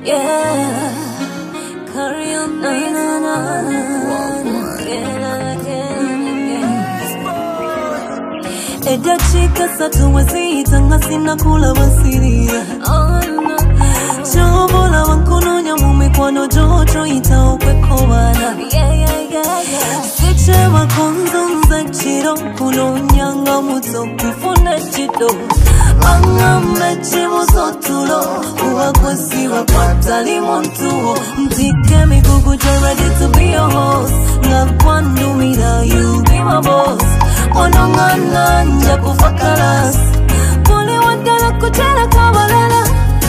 Yeah, carry on, na na na. Edachika satuwezita ngasina kula wansiria. Chobola wankunonya mumikwano jojo ita ukwekobana. Siche wakonzonza chiro kunonyanga muto kufuna chido. Mangame chibu sotulo uwakosi wakwata limontuo. Mtike mikuku ready to be your host. Ngakwandu mira you be my boss. Onongana nja kufakalas Puli wadala kuchela kabalala.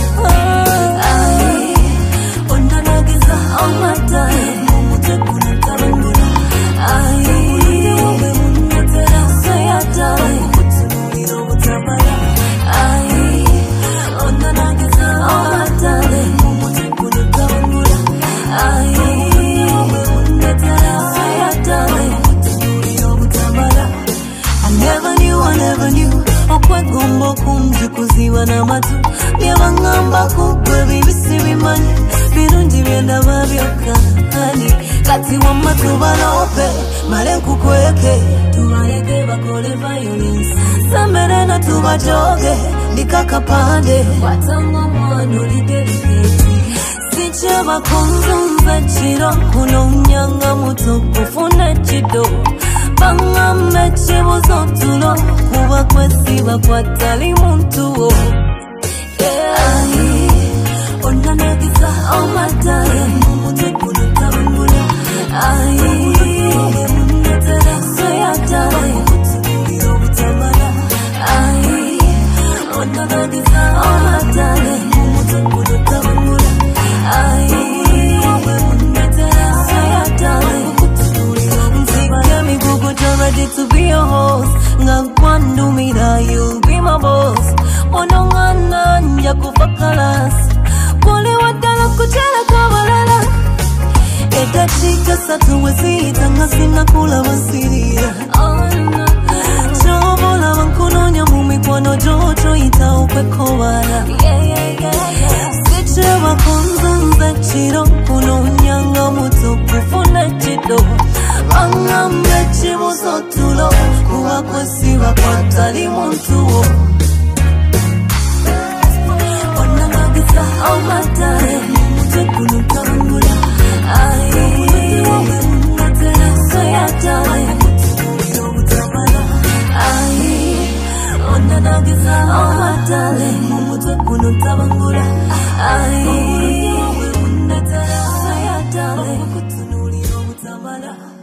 Ay, ondanagiza omata Mumute kuna tarangula. Ay, uwe munetera sayata Kutunuliro utabaya. Ay, ondanagiza omata Mumute kuna tarangula. Ay, uwe munetera sayata Kutunuliro utabaya. I never knew Okwe gumbo kumji kuziwa na matu Byabangamba kukwe bibisi bimanye Birungi byenda babyoka Hani kati wama tubalope Male kukweke Tubaleke bakole violence Samere na tubajoge Dikaka pande Watango mwano lideliketi Siche bakonzunza chiro Kunonyanga muto kufuna chido Bangame chibu sotulo Kuba kwesi bakwata limuntuo. Ay, onanagiza omata Mumute kuna tabangula. Ay, uwe munetera sayata Kutunuliro utabala. Ay, onanagiza omata Mumute kuna tabangula. Ay, uwe munetera sayata Kutunuliro utabala. You're ready to be your host. Ngakwandu mira you be my boss. Onongana nja kufakalas Puli wadala kuchela kabalala. Edachika satuwezita ngasina kula wansiria. Chobola wankunonya mumikwano jojo ita ukwekobana. Siche wakonzonza chiro kunonyanga muto kufuna chido. Mangame chibu sotulo kuwa kwesi wakwata limontuo. Onanagiza omata Mumute kuna tabangula. Ay, uwe munetera sayata Kutunuliro utabala. Ay, onanagiza omata Mumute kuna tabangula. Ay, uwe munetera sayata Kutunuliro utabala.